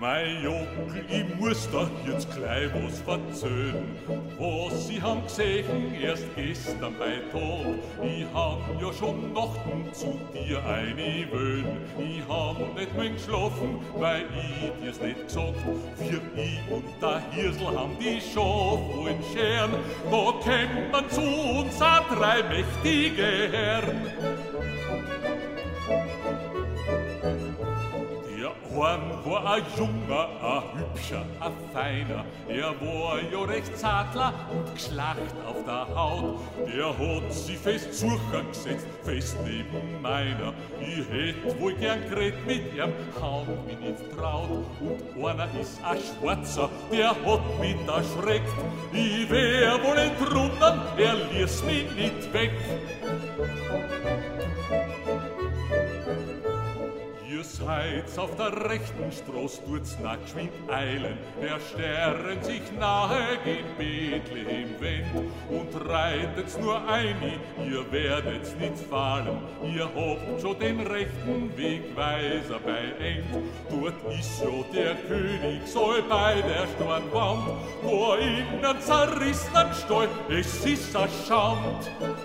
Mein Onkel, ich muss da jetzt gleich was verzöhlen. Was Sie haben gesehen, erst gestern bei Tag. Ich hab ja schon Nachten zu dir einwöhnen. Ich hab nicht mehr geschlafen, weil ich dir's nicht gesagt. Für ich und der Hirsel haben die Schaf wollen scheren. Da kämen zu uns auch drei mächtige Herren. Der ein war ein Junger, ein Hübscher, ein Feiner. Er war ja recht zartler und geschlacht auf der Haut. Der hat sich fest suchen gesetzt, fest neben meiner. Ich hätt wohl gern geredet mit ihm, hab mich nicht traut. Und einer ist ein Schwarzer, der hat mich erschreckt. Ich wär wohl entrunken, er ließ mich nicht weg. Ihr seid's auf der rechten Straß, tut's nach geschwind eilen. Der Stern sich nahe gen Bethlehem wendt und reitet's nur ein, ihr werdet's nicht fallen. Ihr habt schon den rechten Wegweiser bei End. Dort ist ja der König, soll bei der Stornwand, wo in einem zerrissenen Stall, es ist a Schand.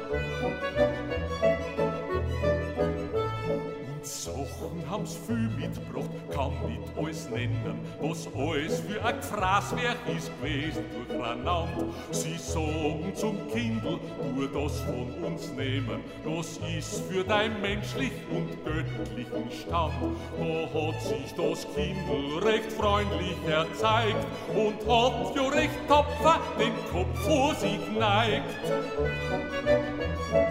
Sachen haben's viel mitgebracht, kann nicht alles nennen, was alles für ein Gefraßwerk ist gewesen durcheinander. Sie sagen zum Kindl, nur das von uns nehmen, das ist für dein menschlich und göttlichen Stand. Da hat sich das Kindl recht freundlich erzeigt und hat ja recht tapfer den Kopf vor sich neigt.